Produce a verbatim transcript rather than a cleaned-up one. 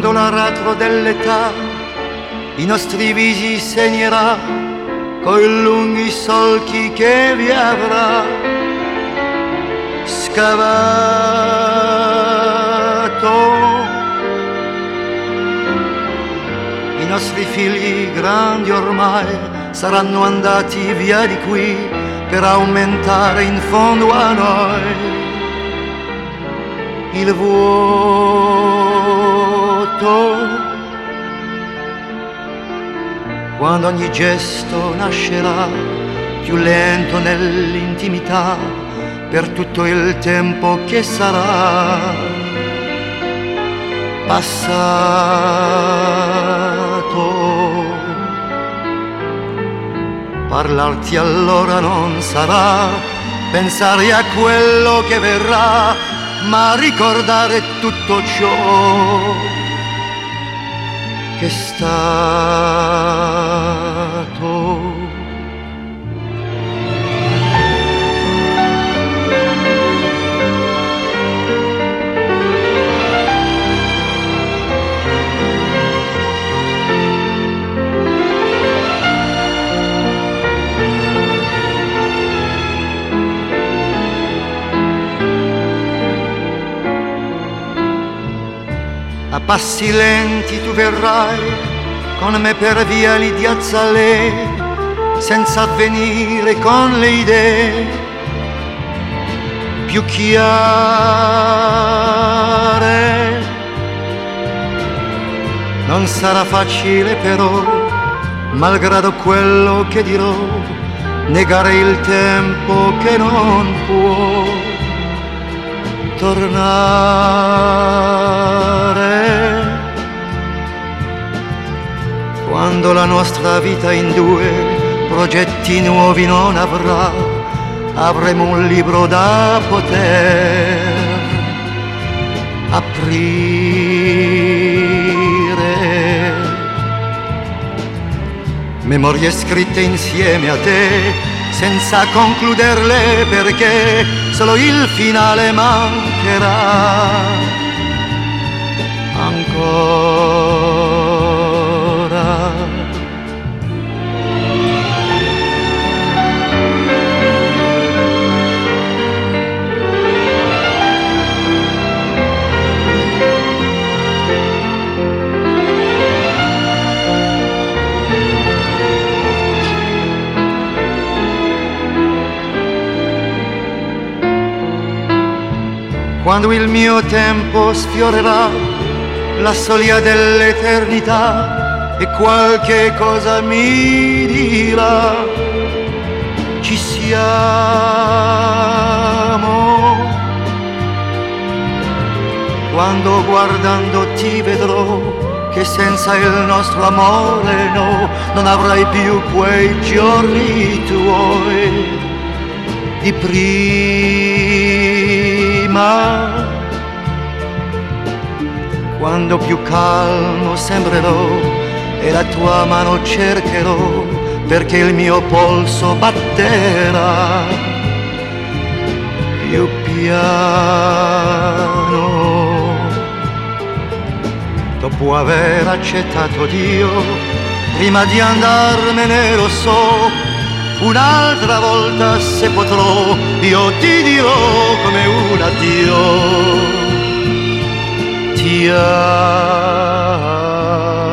quando l'aratro dell'età i nostri visi segnerà coi lunghi solchi che vi avrà scavato. I nostri figli grandi ormai saranno andati via di qui per aumentare in fondo a noi il vuoto. Quando ogni gesto nascerà più lento nell'intimità per tutto il tempo che sarà passato, parlarti allora non sarà pensare a quello che verrà, ma ricordare tutto ciò che è stato. A passi lenti tu verrai con me per viali di Azzalè, senza avvenire con le idee più chiare. Non sarà facile però, malgrado quello che dirò, negare il tempo che non può tornare. Quando la nostra vita in due progetti nuovi non avrà, avremo un libro da poter aprire, memorie scritte insieme a te, senza concluderle perché solo il finale mancherà ancora. Quando il mio tempo sfiorerà la soglia dell'eternità e qualche cosa mi dirà, ci siamo. Quando guardando ti vedrò che senza il nostro amore no, non avrai più quei giorni tuoi di prima. Quando più calmo sembrerò e la tua mano cercherò, perché il mio polso batterà più piano. Dopo aver accettato Dio, prima di andarmene lo so, un'altra volta se potrò io ti dirò come un addio. Ti amo.